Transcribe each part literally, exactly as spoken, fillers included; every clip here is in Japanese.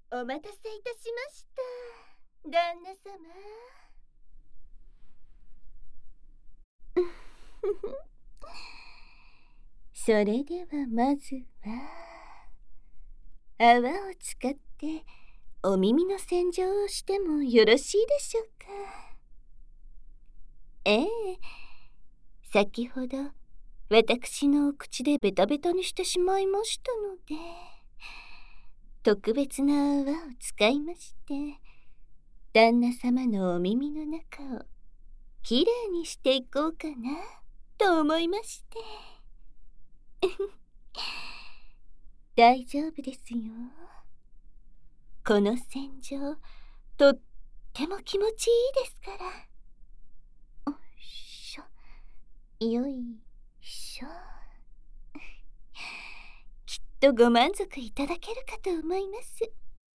お待たせいたしました、旦那様。それではまずは泡を使ってお耳の洗浄をしてもよろしいでしょうか。ええ、先ほど私のお口でベタベタにしてしまいましたので、特別な泡を使いまして旦那様のお耳の中をきれいにしていこうかなと思いまして。大丈夫ですよ。この洗浄とっても気持ちいいですから。よいしょよいしょ。きっとご満足いただけるかと思います。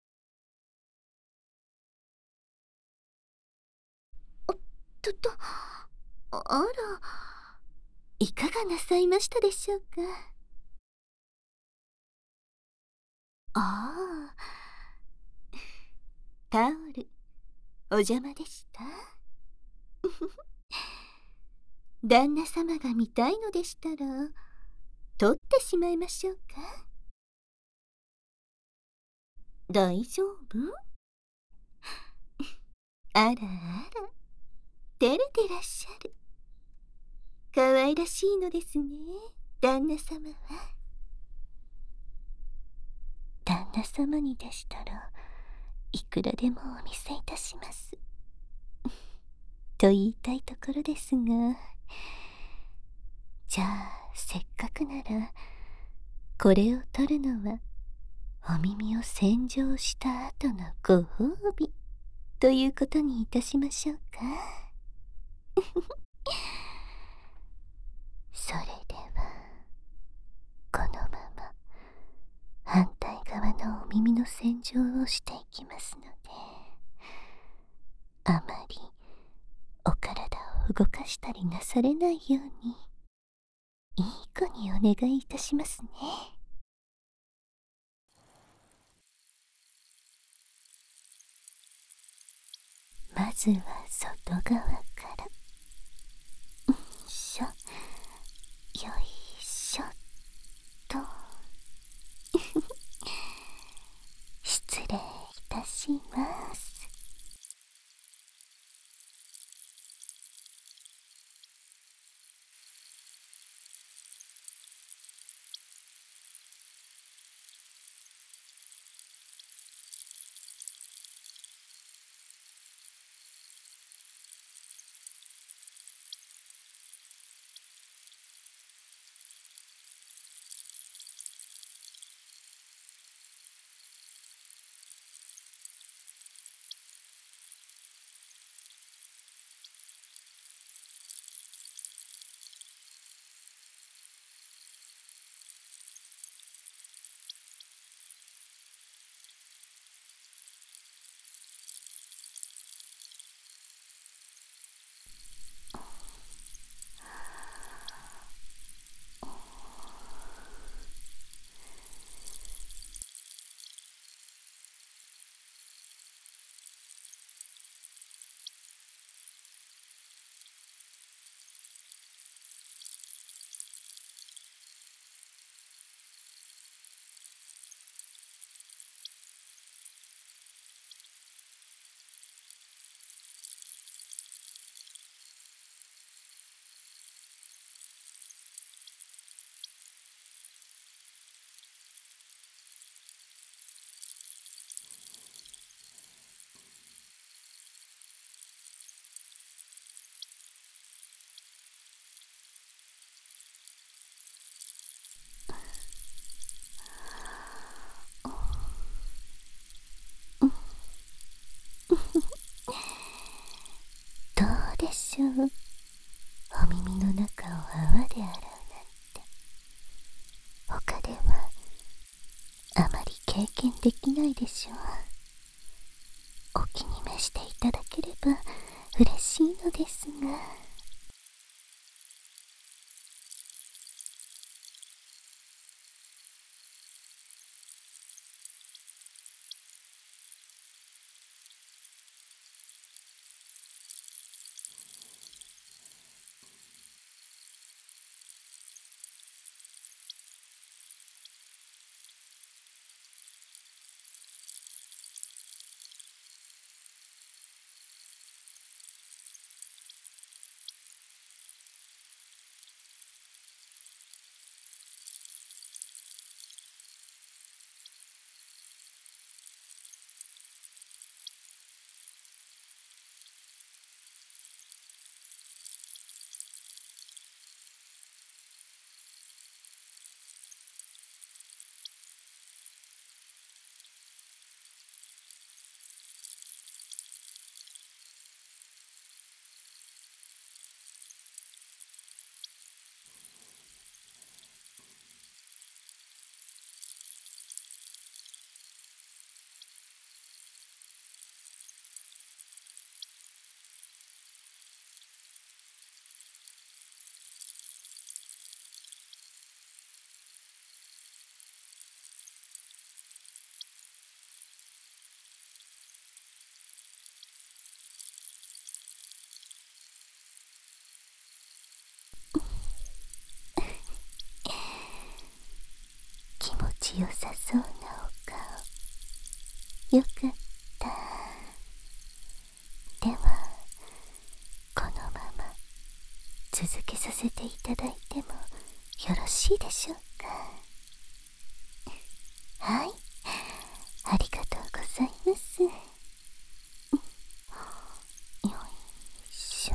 おっとと、あら、いかがなさいましたでしょうか。ああ、タオルお邪魔でした。旦那様が見たいのでしたら取ってしまいましょうか。大丈夫？あらあら、照れてらっしゃる。可愛らしいのですね、旦那様は。旦那様にでしたらいくらでもお見せいたしますと言いたいところですが、じゃあせっかくならこれを取るのはお耳を洗浄した後のご褒美ということにいたしましょうか。それではこのまま反対側のお耳の洗浄をしていきますので、あまりお体を動かしたりなされないようにいい子にお願いいたしますね。まずは外側から。よいしょよいしょと。失礼いたします。どうでしょう、お耳の中を泡で洗うなんて他ではあまり経験できないでしょう。お気に召していただければ嬉しいのですが。 良さそうなお顔。よかった。ではこのまま続けさせていただいてもよろしいでしょうか。はい、ありがとうございます。よいしょ。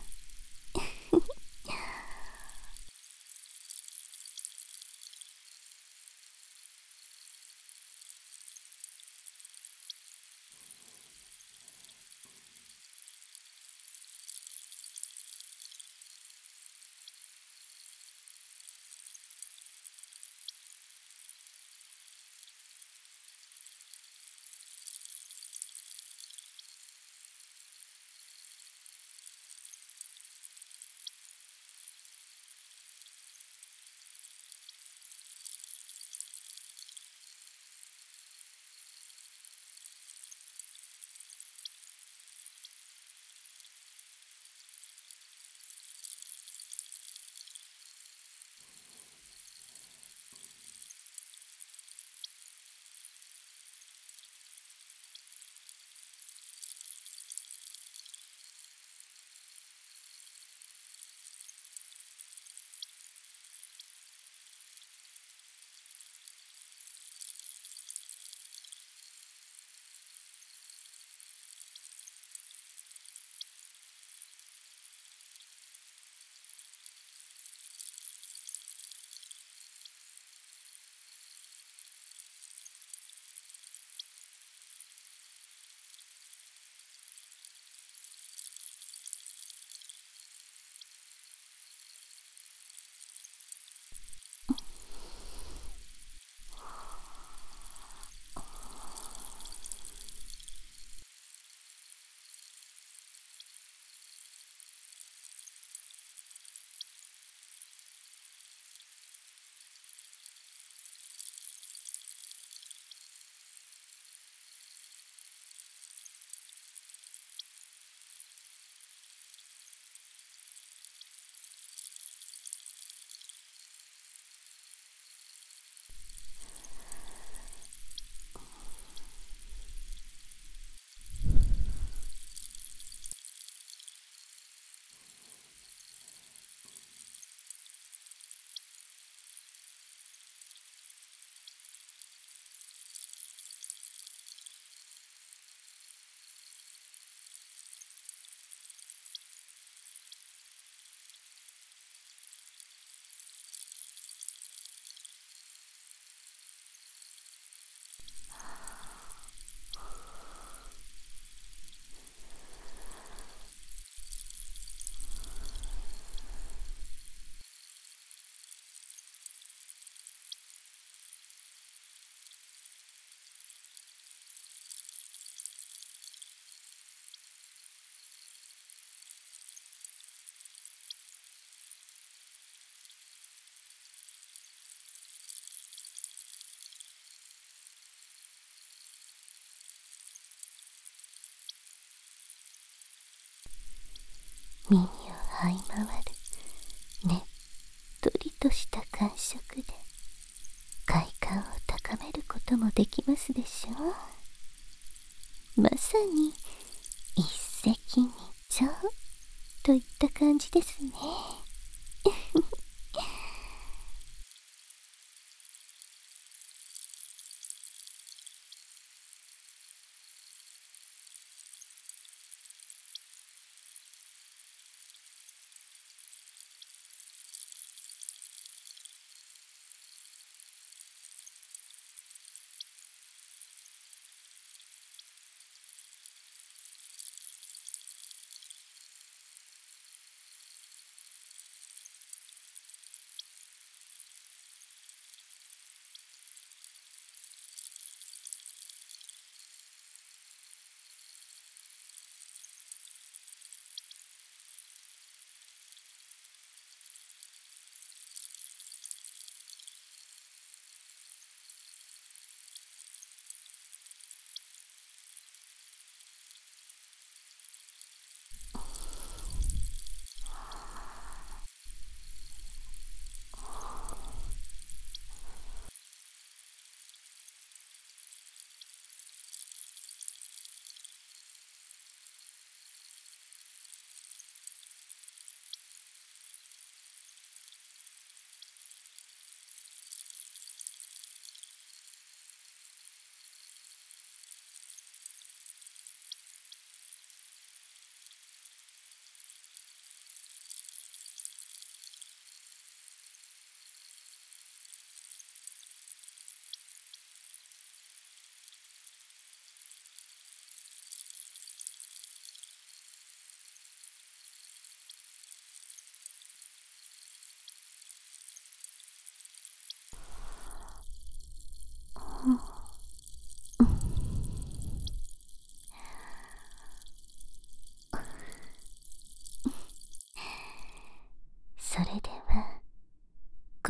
耳を這い回るねっとりとした感触で快感を高めることもできますでしょう。まさに一石二鳥といった感じですね。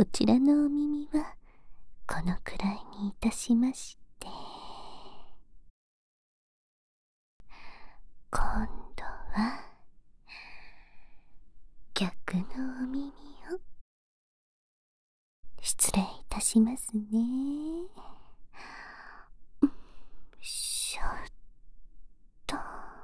こちらのお耳はこのくらいにいたしまして、今度は逆のお耳を失礼いたしますね。しょっと。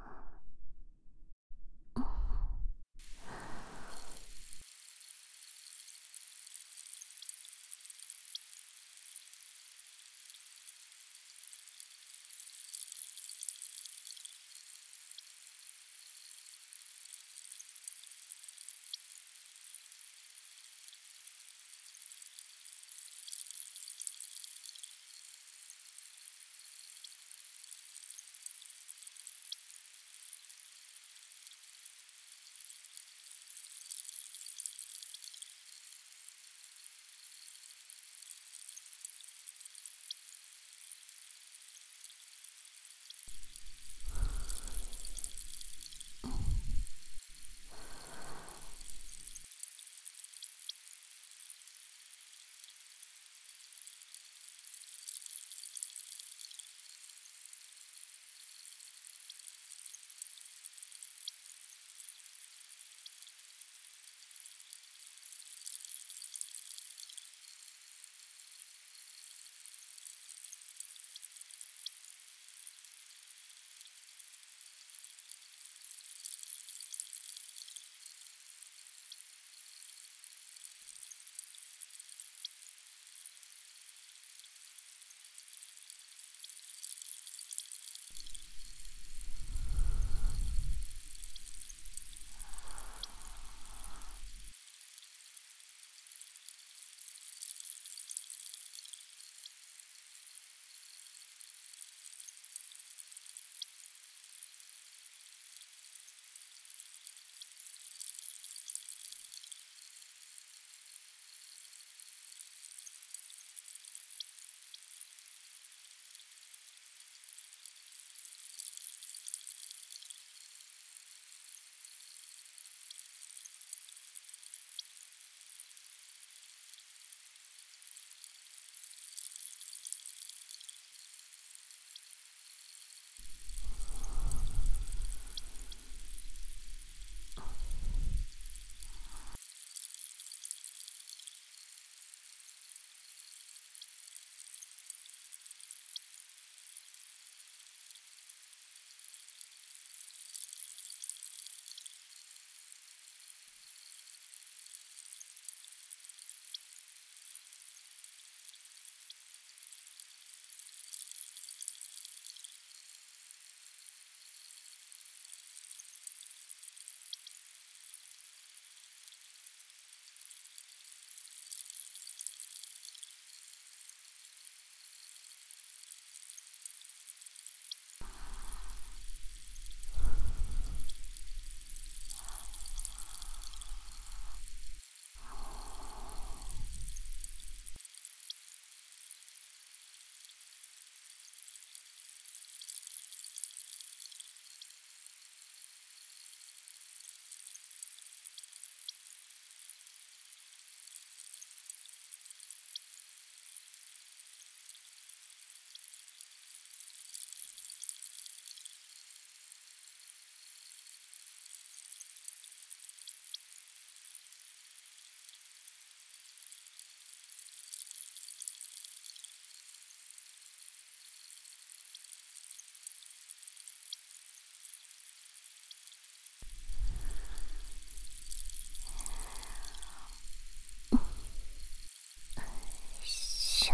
しょ。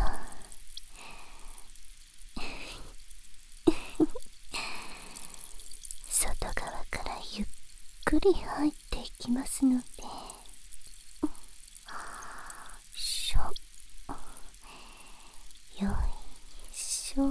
外側からゆっくり入っていきますので、しょ。よいしょ。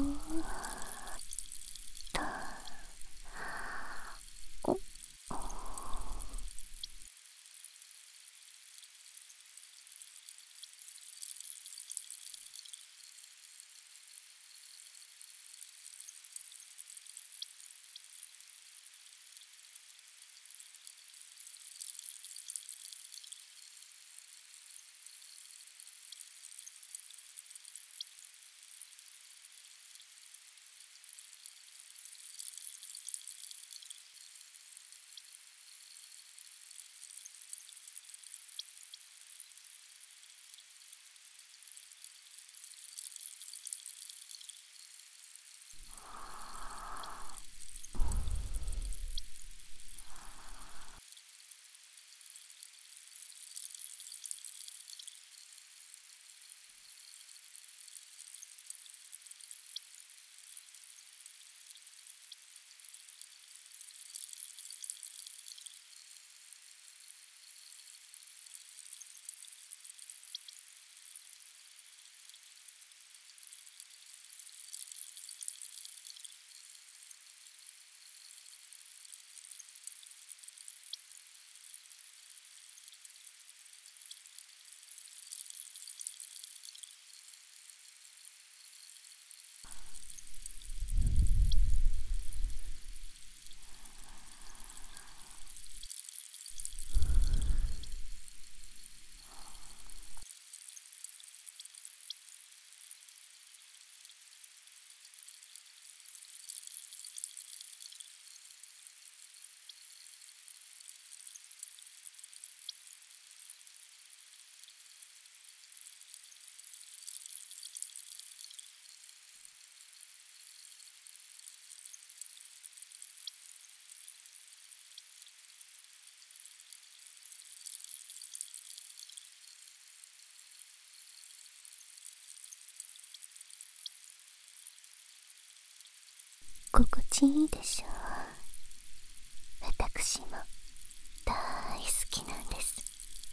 心地いいでしょう。私も大好きなんです。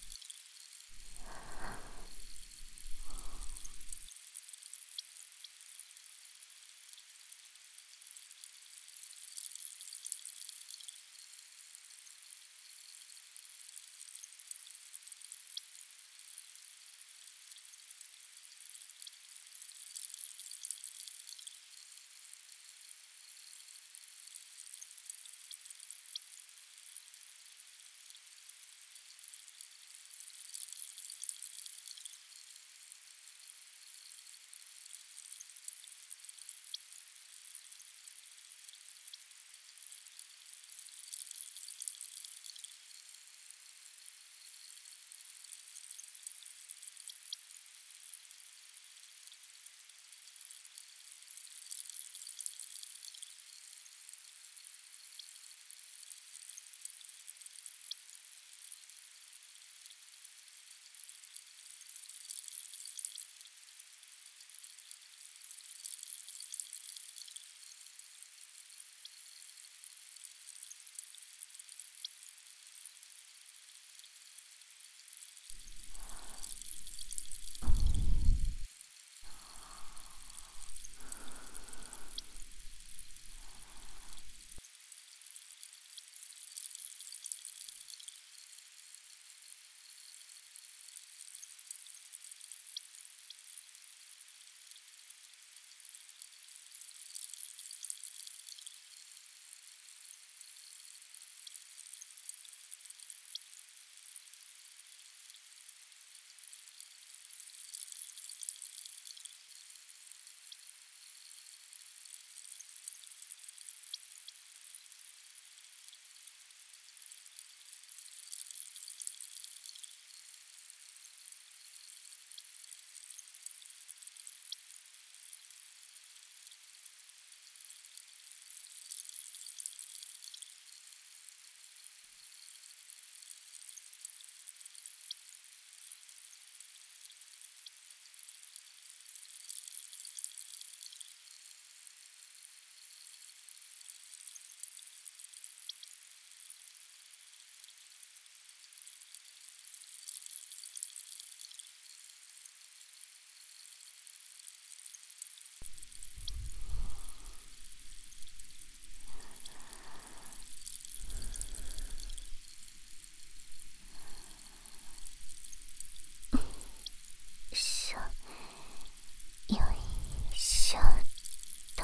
しょ、よいしょっと。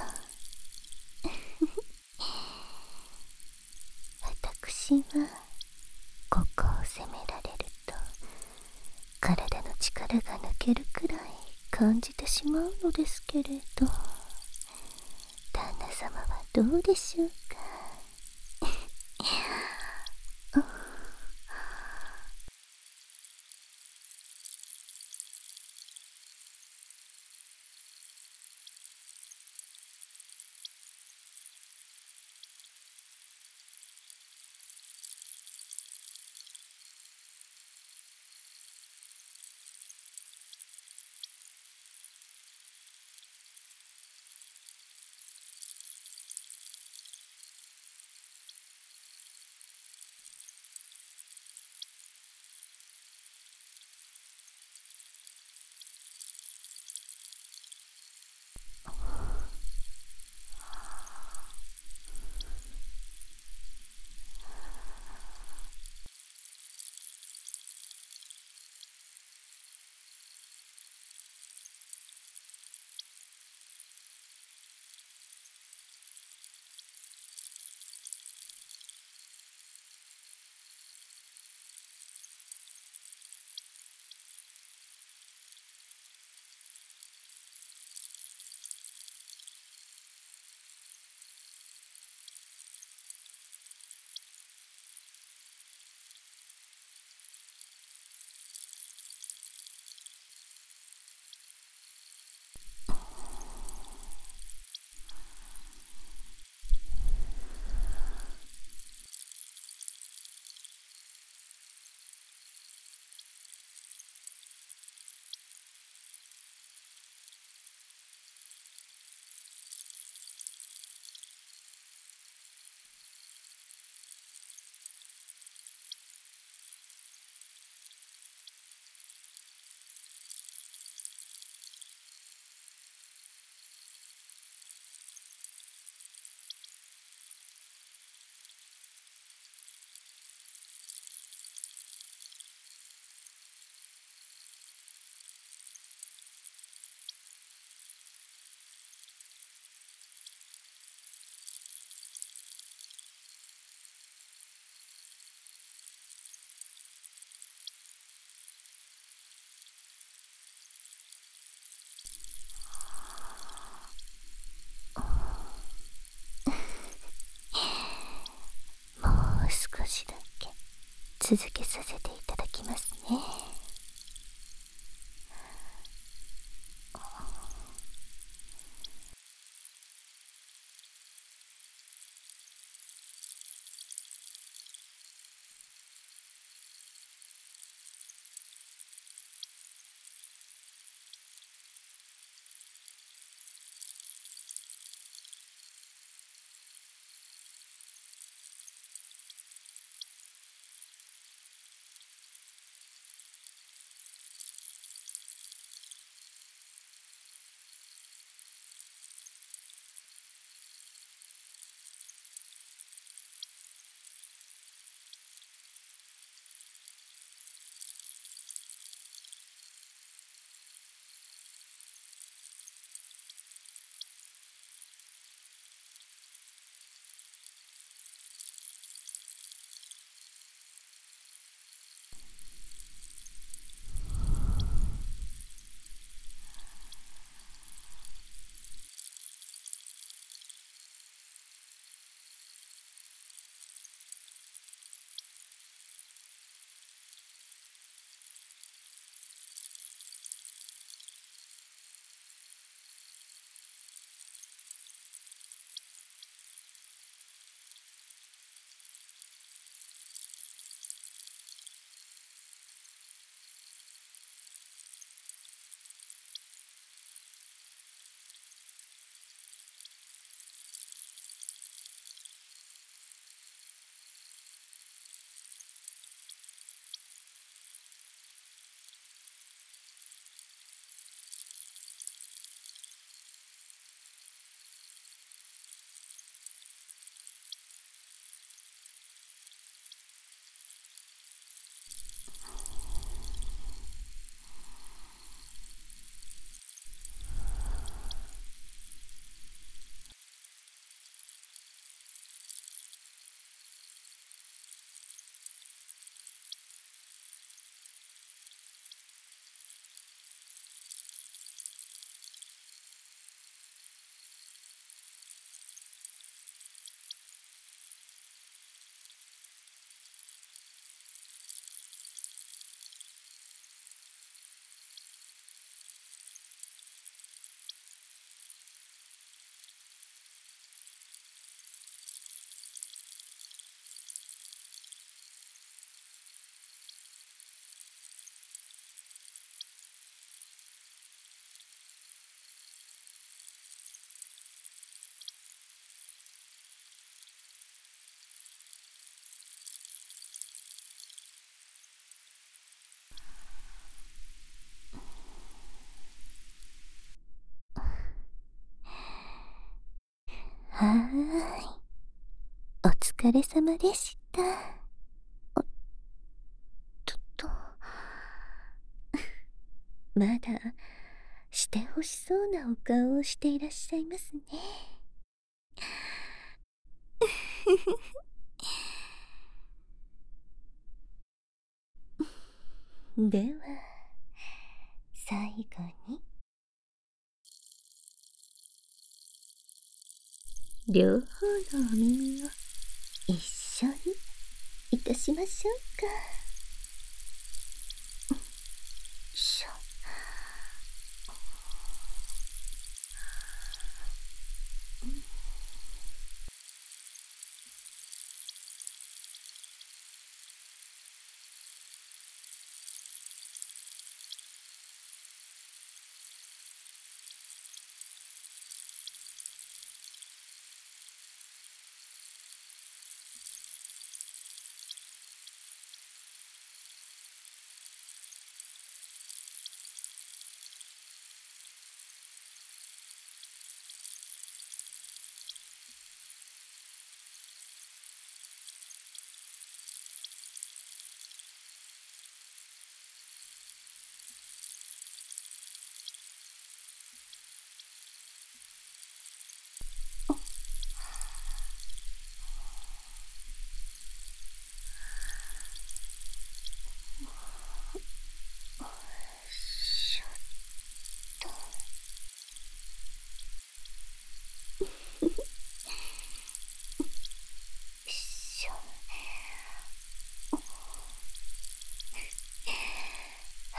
私はここを責められると体の力が抜けるくらい感じてしまうのですけれど、旦那様はどうでしょうか。 続けさせていただきますね。はーい。お疲れ様でした。おっとっと。まだしてほしそうなお顔をしていらっしゃいますね。では最後に両方のお耳を一緒にいたしましょうか。しょ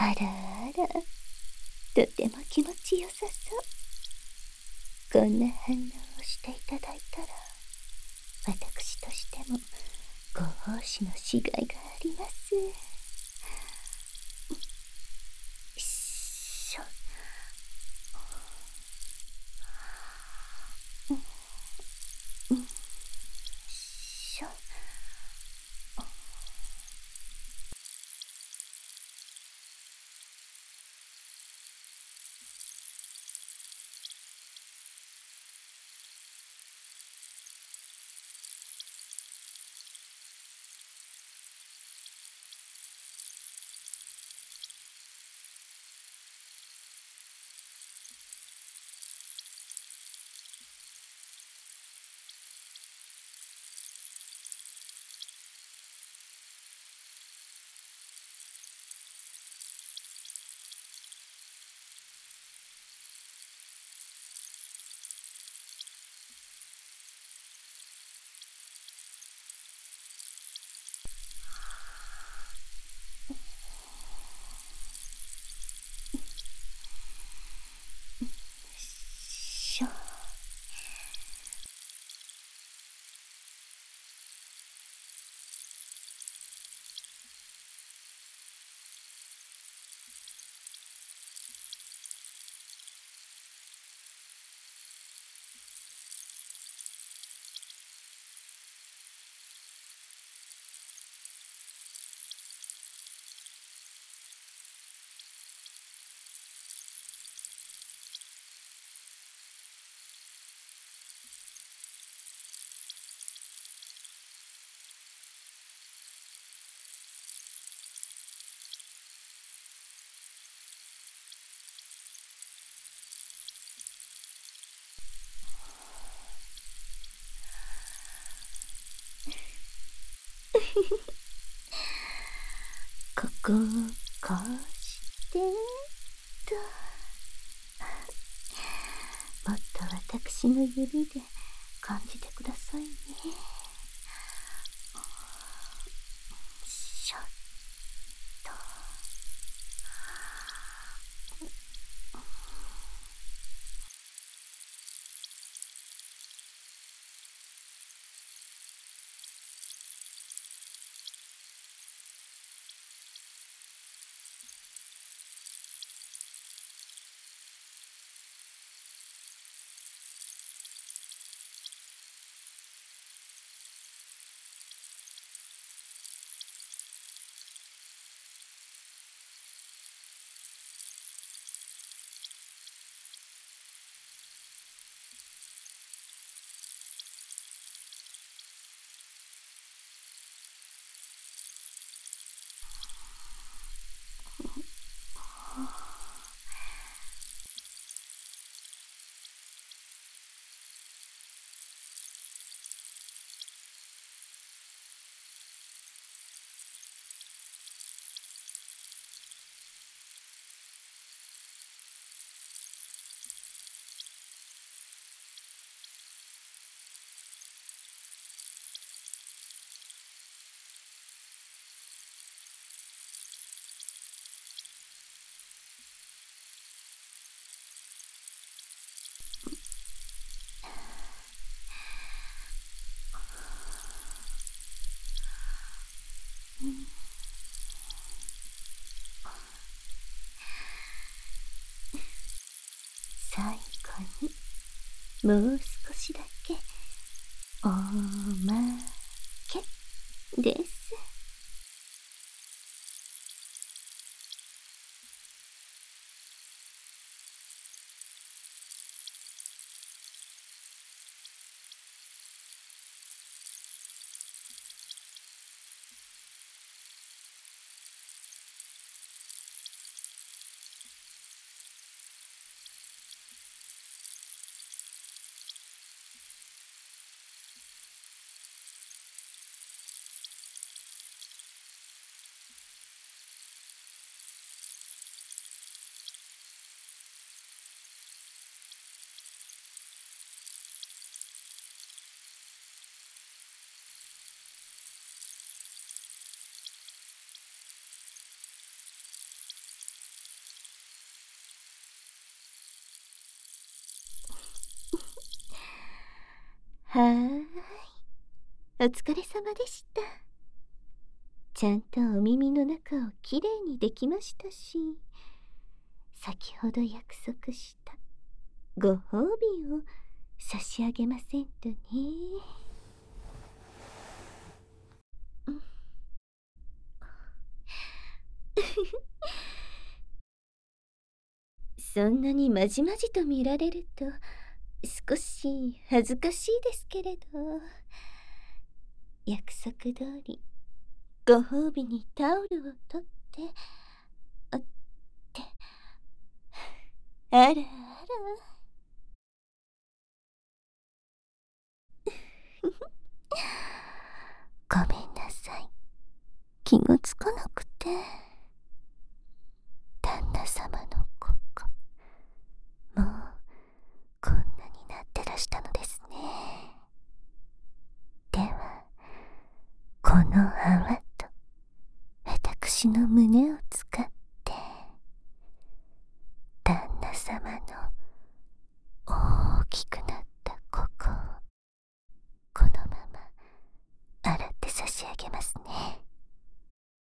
あらあら、とても気持ちよさそう。こんな反応をしていただいたら、私としてもご奉仕のしがいがあります。よいしょ。よいしょ。しょ。ここをこうしてと、もっと私の指で感じてくださいね。よいしょっと。最後にもう少しだけおまけです。 はーい、お疲れ様でした。ちゃんとお耳の中をきれいにできましたし、先ほど約束したご褒美を差し上げませんとね。そんなにまじまじと見られると少し恥ずかしいですけれど、約束通りご褒美にタオルを取ってあってあらあらごめんなさい、気がつかなくて。旦那様のここもうこんなになってらしたのですね。ではこの泡と私の胸